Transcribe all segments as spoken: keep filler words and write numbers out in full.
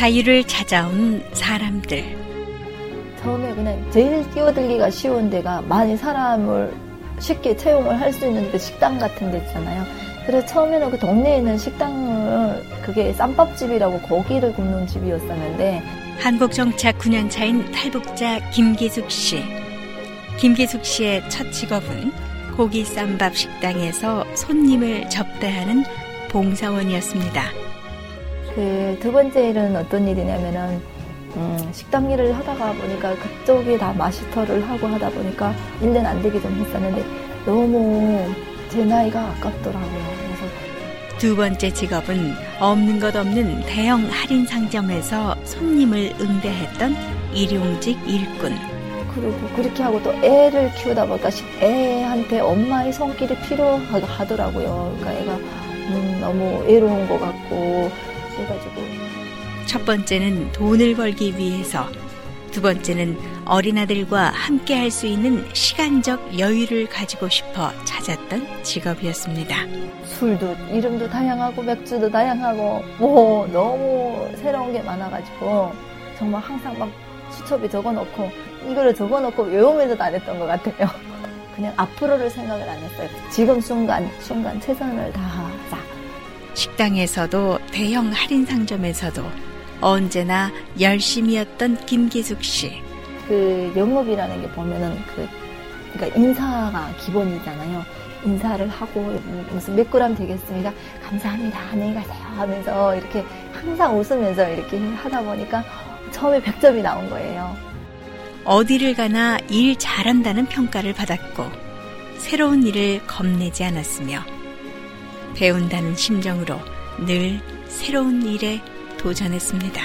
자유를 찾아온 사람들. 처음에 그냥 제일 끼어들기가 쉬운 데가 많이 사람을 쉽게 채용을 할 수 있는 데 식당 같은 데 있잖아요. 그래서 처음에는 그 동네에 있는 식당을 그게 쌈밥집이라고 고기를 굽는 집이었었는데 한국 정착 구 년 차인 탈북자 김기숙 씨. 김기숙 씨의 첫 직업은 고기 쌈밥 식당에서 손님을 접대하는 봉사원이었습니다. 그 두 번째 일은 어떤 일이냐면은 음, 식당 일을 하다가 보니까 그쪽이 다 마스터를 하고 하다 보니까 일 년 안 되게 좀 했었는데 너무 제 나이가 아깝더라고요. 그래서 두 번째 직업은 없는 것 없는 대형 할인 상점에서 손님을 응대했던 일용직 일꾼. 그리고 그렇게 하고 또 애를 키우다 보니까 애한테 엄마의 손길이 필요하더라고요. 그러니까 애가 음, 너무 외로운 것 같고 그래가지고 첫 번째는 돈을 벌기 위해서, 두 번째는 어린아들과 함께 할 수 있는 시간적 여유를 가지고 싶어 찾았던 직업이었습니다. 술도 이름도 다양하고 맥주도 다양하고 뭐 너무 새로운 게 많아가지고 정말 항상 막 수첩에 적어놓고 이거를 적어놓고 외우면서도 안 했던 것 같아요. 그냥 앞으로를 생각을 안 했어요. 지금 순간 순간 최선을 다하자. 식당에서도 대형 할인 상점에서도 언제나 열심이었던 김기숙 씨. 그 영업이라는 게 보면은 그 그러니까 인사가 기본이잖아요. 인사를 하고 무슨 몇 그램 되겠습니다. 감사합니다. 안녕히 가세요 하면서 이렇게 항상 웃으면서 이렇게 하다 보니까 처음에 백 점이 나온 거예요. 어디를 가나 일 잘한다는 평가를 받았고 새로운 일을 겁내지 않았으며 배운다는 심정으로 늘 새로운 일에 도전했습니다.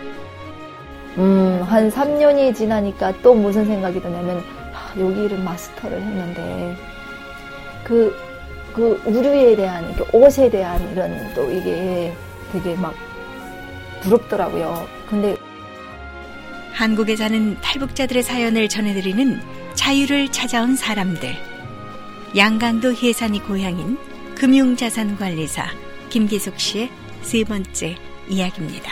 음, 한 삼 년이 지나니까 또 무슨 생각이 드냐면 아, 여기 일은 마스터를 했는데 그, 그 의류에 대한 그 옷에 대한 이런 또 이게 되게 막 부럽더라고요. 근데 한국에 사는 탈북자들의 사연을 전해드리는 자유를 찾아온 사람들. 양강도 해산이 고향인 금융자산관리사 김기숙 씨의 세 번째 이야기입니다.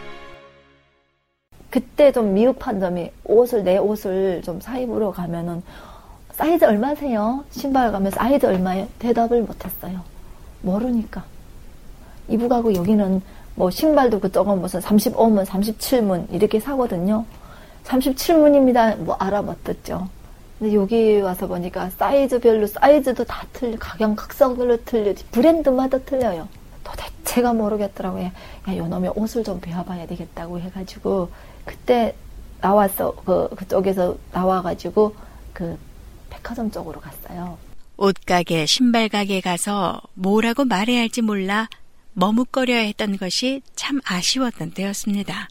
그때 좀 미흡한 점이 옷을 내 옷을 좀 사입으러 가면은 사이즈 얼마세요? 신발 가면 사이즈 얼마예요? 대답을 못했어요. 모르니까. 이북하고 여기는 뭐 신발도 그쪽은 무슨 삼십오 문, 삼십칠 문 이렇게 사거든요. 삼십칠 문입니다. 뭐 알아 못 듣죠. 근데 여기 와서 보니까 사이즈별로 사이즈도 다 틀려. 각양각색으로 틀려. 브랜드마다 틀려요. 도대체가 모르겠더라고요. 야, 요놈의 옷을 좀 배워봐야 되겠다고 해가지고 그때 나왔어. 그 그쪽에서 나와가지고 그 백화점 쪽으로 갔어요. 옷가게, 신발가게 가서 뭐라고 말해야 할지 몰라 머뭇거려야 했던 것이 참 아쉬웠던 때였습니다.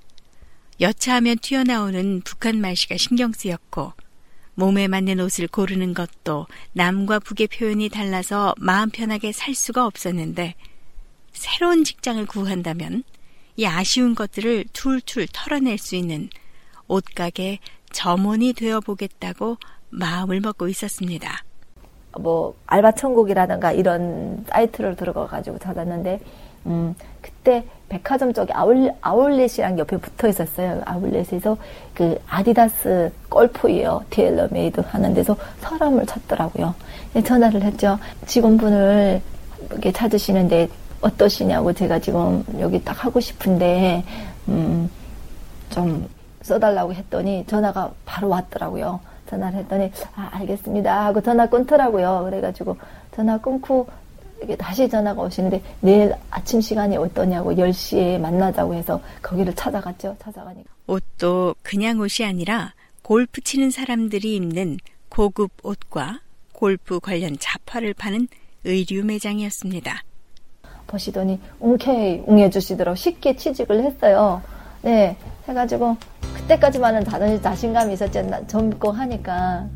여차하면 튀어나오는 북한 말씨가 신경 쓰였고 몸에 맞는 옷을 고르는 것도 남과 북의 표현이 달라서 마음 편하게 살 수가 없었는데 새로운 직장을 구한다면 이 아쉬운 것들을 툴툴 털어낼 수 있는 옷가게 점원이 되어보겠다고 마음을 먹고 있었습니다. 뭐 알바천국이라든가 이런 사이트를 들어가가지고 찾았는데 음, 그때 백화점 쪽에 아울, 아울렛이랑 옆에 붙어 있었어요. 아울렛에서 그 아디다스 골프웨어 테일러메이드 하는 데서 사람을 찾더라고요. 전화를 했죠. 직원분을 이렇게 찾으시는데 어떠시냐고 제가 지금 여기 딱 하고 싶은데 음, 좀 써달라고 했더니 전화가 바로 왔더라고요. 전화를 했더니 아 알겠습니다 하고 전화 끊더라고요. 그래가지고 전화 끊고 이게 다시 전화가 오시는데 내일 아침 시간이 어떠냐고 열 시에 만나자고 해서 거기를 찾아갔죠. 찾아가니까 옷도 그냥 옷이 아니라 골프 치는 사람들이 입는 고급 옷과 골프 관련 잡화를 파는 의류 매장이었습니다. 보시더니 웅케이 웅해주시더라고. 쉽게 취직을 했어요. 네, 해가지고 그때까지만은 다들 자신감이 있었지. 젊고 하니까.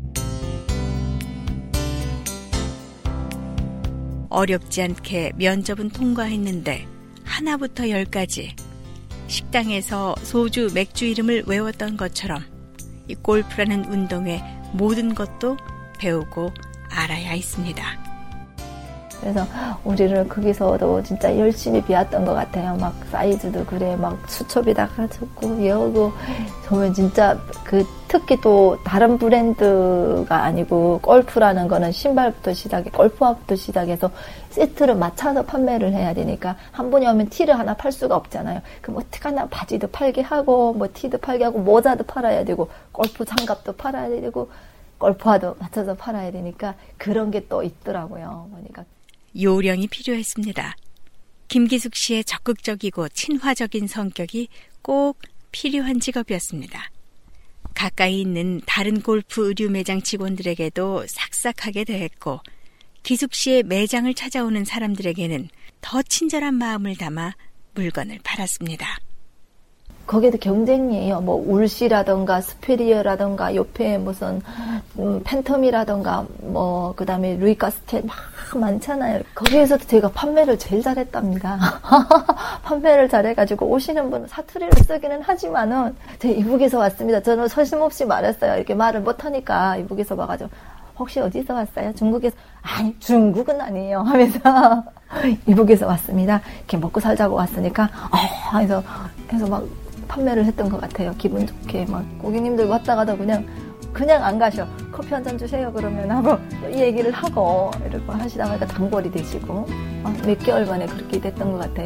어렵지 않게 면접은 통과했는데 하나부터 열까지 식당에서 소주, 맥주 이름을 외웠던 것처럼 이 골프라는 운동의 모든 것도 배우고 알아야 했습니다. 그래서 우리를 거기서도 진짜 열심히 비웠던 것 같아요. 막 사이즈도 그래, 막 수첩이 다 가졌고, 여고, 저는 진짜 그 특히 또 다른 브랜드가 아니고 골프라는 거는 신발부터 시작해, 골프화부터 시작해서 세트를 맞춰서 판매를 해야 되니까 한 분이 오면 티를 하나 팔 수가 없잖아요. 그럼 어떡하나 바지도 팔게 하고, 뭐 티도 팔게 하고, 모자도 팔아야 되고, 골프 장갑도 팔아야 되고, 골프화도 맞춰서 팔아야 되니까 그런 게 또 있더라고요. 보니까. 요령이 필요했습니다. 김기숙 씨의 적극적이고 친화적인 성격이 꼭 필요한 직업이었습니다. 가까이 있는 다른 골프 의류 매장 직원들에게도 싹싹하게 대했고 기숙 씨의 매장을 찾아오는 사람들에게는 더 친절한 마음을 담아 물건을 팔았습니다. 거기에도 경쟁이에요. 뭐 울시라던가 스페리어라던가 옆에 무슨 음, 팬텀이라던가 뭐 그다음에 루이카스텔 막 많잖아요. 거기에서도 제가 판매를 제일 잘했답니다. 판매를 잘해가지고 오시는 분은 사투리를 쓰기는 하지만은 제 이북에서 왔습니다. 저는 서슴없이 말했어요. 이렇게 말을 못하니까 이북에서 와가지고 혹시 어디서 왔어요? 중국에서. 아니 중국은 아니에요 하면서 이북에서 왔습니다. 이렇게 먹고 살자고 왔으니까 어 해서 해서 막 판매를 했던 것 같아요. 기분 좋게 막 고객님들 왔다 가다 그냥 그냥 안 가셔. 커피 한 잔 주세요 그러면 하고 이 얘기를 하고 이러고 하시다 보니까 단골이 되시고 몇 개월 만에 그렇게 됐던 것 같아요.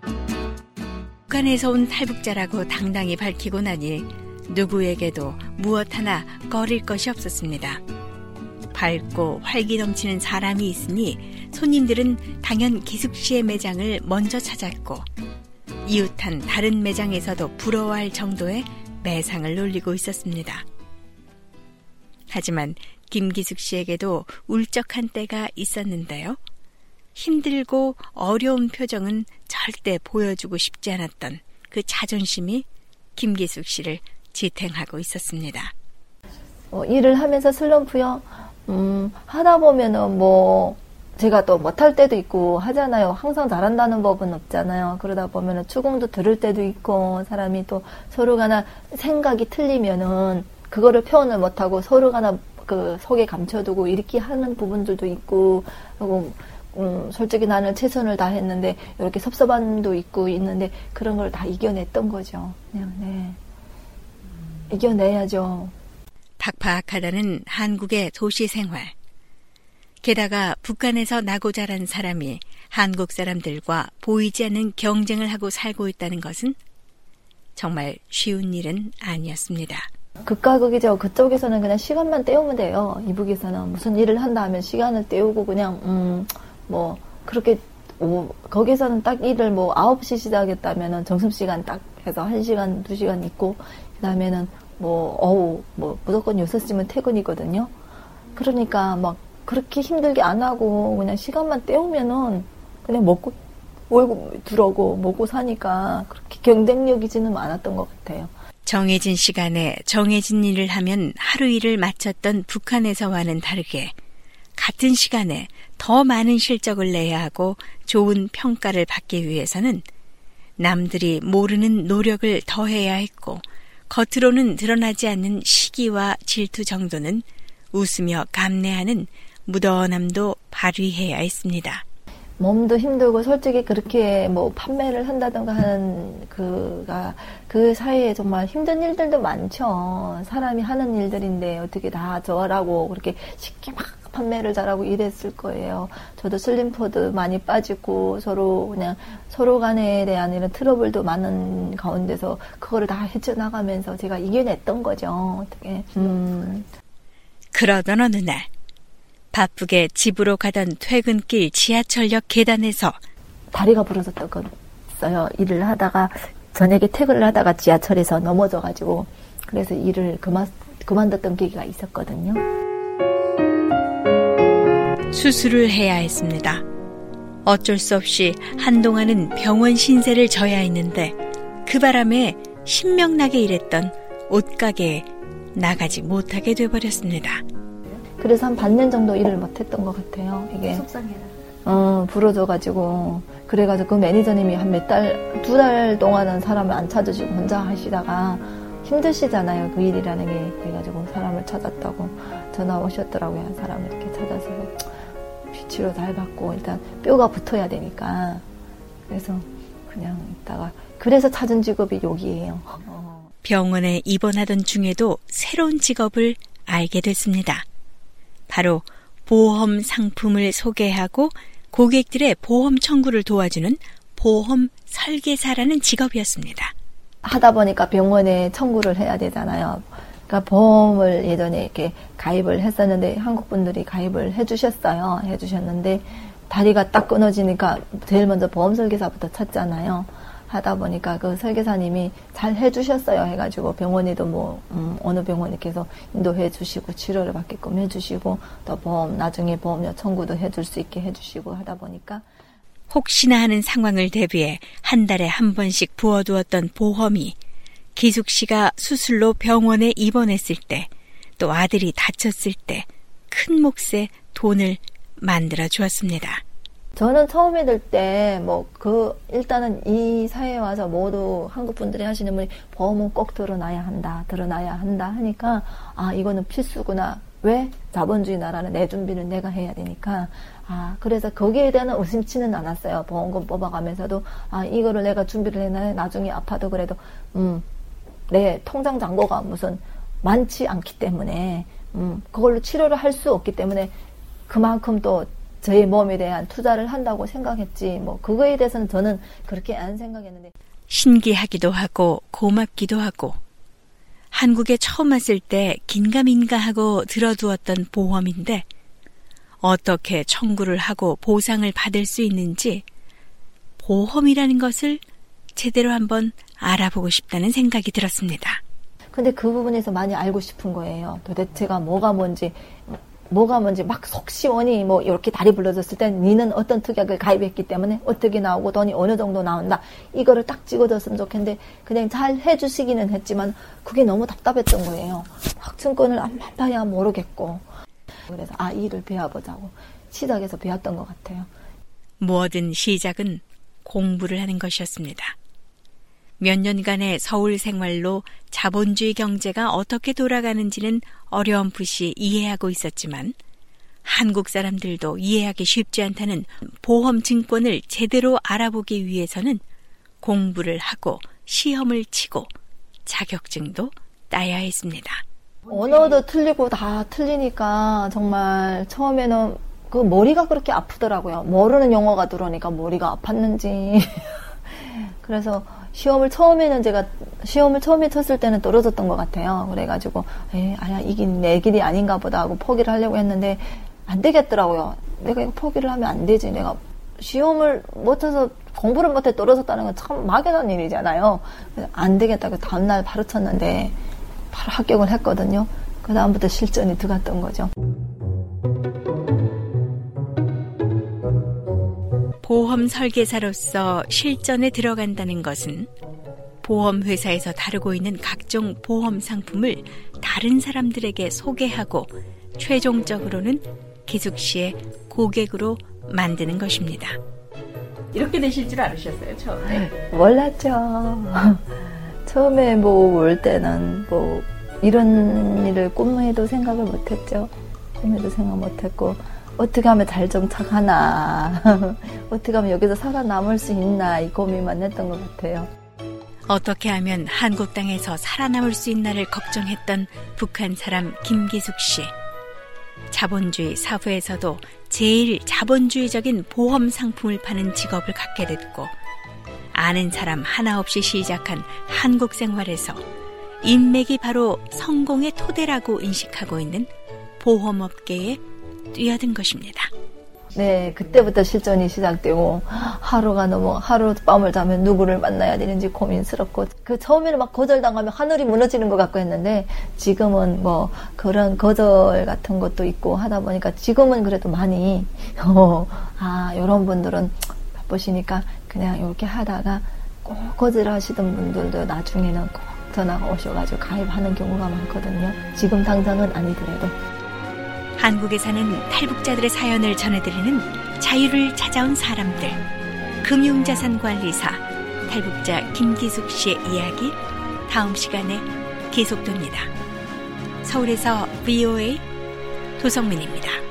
북한에서 온 탈북자라고 당당히 밝히고 나니 누구에게도 무엇 하나 꺼릴 것이 없었습니다. 밝고 활기 넘치는 사람이 있으니 손님들은 당연 기숙 씨의 매장을 먼저 찾았고 이웃한 다른 매장에서도 부러워할 정도의 매상을 놀리고 있었습니다. 하지만 김기숙 씨에게도 울적한 때가 있었는데요. 힘들고 어려운 표정은 절대 보여주고 싶지 않았던 그 자존심이 김기숙 씨를 지탱하고 있었습니다. 어, 일을 하면서 슬럼프요. 음, 하다 보면은 뭐 제가 또 못할 때도 있고 하잖아요. 항상 잘한다는 법은 없잖아요. 그러다 보면은 추궁도 들을 때도 있고 사람이 또 서로가나 생각이 틀리면은 그거를 표현을 못하고 서로가나 그 속에 감춰두고 이렇게 하는 부분들도 있고 그리고 음, 솔직히 나는 최선을 다했는데 이렇게 섭섭함도 있고 있는데 그런 걸 다 이겨냈던 거죠. 그냥 네. 이겨내야죠. 팍팍하다는 한국의 도시 생활. 게다가 북한에서 나고 자란 사람이 한국 사람들과 보이지 않는 경쟁을 하고 살고 있다는 것은 정말 쉬운 일은 아니었습니다. 극과 극이죠. 그쪽에서는 그냥 시간만 때우면 돼요. 이북에서는 무슨 일을 한다 하면 시간을 때우고 그냥 음, 뭐 그렇게 오, 거기서는 딱 일을 뭐 아홉 시 시작했다면은 점심시간 딱 해서 한 시간, 두 시간 있고 그 다음에는 뭐 어우 뭐 무조건 여섯 시면 퇴근이거든요. 그러니까 막 그렇게 힘들게 안 하고 그냥 시간만 때우면은 그냥 먹고 월급 들어오고 먹고 사니까 그렇게 경쟁력이지는 않았던 것 같아요. 정해진 시간에 정해진 일을 하면 하루 일을 마쳤던 북한에서와는 다르게 같은 시간에 더 많은 실적을 내야 하고 좋은 평가를 받기 위해서는 남들이 모르는 노력을 더해야 했고 겉으로는 드러나지 않는 시기와 질투 정도는 웃으며 감내하는 무던함도 발휘해야 했습니다. 몸도 힘들고 솔직히 그렇게 뭐 판매를 한다던가 하는 그가 그 사이에 정말 힘든 일들도 많죠. 사람이 하는 일들인데 어떻게 다 저라고 그렇게 쉽게 막 판매를 잘하고 이랬을 거예요. 저도 슬림푸드 많이 빠지고 서로 그냥 서로 간에 대한 이런 트러블도 많은 가운데서 그거를 다 헤쳐나가면서 제가 이겨냈던 거죠. 어떻게. 음. 그러던 어느 날 바쁘게 집으로 가던 퇴근길 지하철역 계단에서 다리가 부러졌던 건 있어요. 일을 하다가 저녁에 퇴근을 하다가 지하철에서 넘어져가지고 그래서 일을 그만, 그만뒀던 계기가 있었거든요. 수술을 해야 했습니다. 어쩔 수 없이 한동안은 병원 신세를 져야 했는데 그 바람에 신명나게 일했던 옷가게에 나가지 못하게 돼버렸습니다. 그래서 한 반년 정도 일을 못했던 것 같아요. 이게 속상해라. 어, 부러져가지고 그래가지고 그 매니저님이 한 몇 달, 두 달 동안은 사람을 안 찾으시고 혼자 하시다가 힘드시잖아요. 그 일이라는 게. 그래가지고 사람을 찾았다고 전화 오셨더라고요. 사람을 이렇게 찾아서 치료 잘 받고 일단 뼈가 붙어야 되니까 그래서 그냥 있다가 그래서 찾은 직업이 여기예요. 어. 병원에 입원하던 중에도 새로운 직업을 알게 됐습니다. 바로 보험 상품을 소개하고 고객들의 보험 청구를 도와주는 보험 설계사라는 직업이었습니다. 하다 보니까 병원에 청구를 해야 되잖아요. 그러니까 보험을 예전에 이렇게 가입을 했었는데 한국 분들이 가입을 해주셨어요. 해주셨는데 다리가 딱 끊어지니까 제일 먼저 보험 설계사부터 찾잖아요. 하다 보니까 그 설계사님이 잘 해주셨어요. 해가지고 병원에도 뭐 음, 어느 병원에 계속 인도해 주시고 치료를 받게끔 해주시고 또 보험 나중에 보험료 청구도 해줄 수 있게 해주시고 하다 보니까 혹시나 하는 상황을 대비해 한 달에 한 번씩 부어두었던 보험이 기숙 씨가 수술로 병원에 입원했을 때 또 아들이 다쳤을 때 큰 몫의 돈을 만들어 주었습니다. 저는 처음에 들 때 뭐 그 일단은 이 사회에 와서 모두 한국 분들이 하시는 분이 보험은 꼭 들어놔야 한다, 들어놔야 한다 하니까 아 이거는 필수구나. 왜? 자본주의 나라는 내 준비는 내가 해야 되니까 아 그래서 거기에 대한 의심치는 않았어요. 보험금 뽑아가면서도 아 이거를 내가 준비를 해놔야 나중에 아파도 그래도 음 내 통장 잔고가 무슨 많지 않기 때문에 음 그걸로 치료를 할 수 없기 때문에 그만큼 또 저희 몸에 대한 투자를 한다고 생각했지 뭐 그거에 대해서는 저는 그렇게 안 생각했는데 신기하기도 하고 고맙기도 하고 한국에 처음 왔을 때 긴가민가 하고 들어두었던 보험인데 어떻게 청구를 하고 보상을 받을 수 있는지 보험이라는 것을 제대로 한번 알아보고 싶다는 생각이 들었습니다. 근데 그 부분에서 많이 알고 싶은 거예요. 도대체가 뭐가 뭔지 뭐가 뭔지 막 속 시원히 뭐 이렇게 다리 불러졌을 때 니는 어떤 특약을 가입했기 때문에 어떻게 나오고 돈이 어느 정도 나온다. 이거를 딱 찍어줬으면 좋겠는데 그냥 잘 해주시기는 했지만 그게 너무 답답했던 거예요. 막 증권을 안 봐야 모르겠고. 그래서 아 일을 배워보자고 시작해서 배웠던 것 같아요. 뭐든 시작은 공부를 하는 것이었습니다. 몇 년간의 서울 생활로 자본주의 경제가 어떻게 돌아가는지는 어렴풋이 이해하고 있었지만 한국 사람들도 이해하기 쉽지 않다는 보험 증권을 제대로 알아보기 위해서는 공부를 하고 시험을 치고 자격증도 따야 했습니다. 언어도 틀리고 다 틀리니까 정말 처음에는 그 머리가 그렇게 아프더라고요. 모르는 용어가 들어오니까 머리가 아팠는지. 그래서 시험을 처음에는 제가 시험을 처음에 쳤을 때는 떨어졌던 것 같아요. 그래가지고 에이, 아야 이게 내 길이 아닌가 보다 하고 포기를 하려고 했는데 안 되겠더라고요. 내가 이거 포기를 하면 안 되지. 내가 시험을 못 쳐서 공부를 못해 떨어졌다는 건 참 막연한 일이잖아요. 그래서 안 되겠다고 다음날 바로 쳤는데 바로 합격을 했거든요. 그 다음부터 실전이 들어갔던 거죠. 보험 설계사로서 실전에 들어간다는 것은 보험회사에서 다루고 있는 각종 보험 상품을 다른 사람들에게 소개하고 최종적으로는 기숙 씨의 고객으로 만드는 것입니다. 이렇게 되실 줄 알으셨어요, 처음에? 몰랐죠. 처음에 뭐 올 때는 뭐 이런 일을 꿈에도 생각을 못했죠. 꿈에도 생각 못했고 어떻게 하면 잘 정착하나 어떻게 하면 여기서 살아남을 수 있나 이 고민만 했던 것 같아요. 어떻게 하면 한국 땅에서 살아남을 수 있나를 걱정했던 북한 사람 김기숙 씨. 자본주의 사회에서도 제일 자본주의적인 보험 상품을 파는 직업을 갖게 됐고 아는 사람 하나 없이 시작한 한국 생활에서 인맥이 바로 성공의 토대라고 인식하고 있는 보험업계에 뛰어든 것입니다. 네, 그때부터 실전이 시작되고 하루가 너무 하룻밤을 자면 누구를 만나야 되는지 고민스럽고 그 처음에는 막 거절당하면 하늘이 무너지는 것 같고 했는데 지금은 뭐 그런 거절 같은 것도 있고 하다 보니까 지금은 그래도 많이 어, 아 이런 분들은 바쁘시니까 그냥 이렇게 하다가 꼭 거절하시던 분들도 나중에는 꼭 전화가 오셔가지고 가입하는 경우가 많거든요. 지금 당장은 아니더라도. 한국에 사는 탈북자들의 사연을 전해드리는 자유를 찾아온 사람들, 금융자산관리사 탈북자 김기숙 씨의 이야기 다음 시간에 계속됩니다. 서울에서 브이오에이 도성민입니다.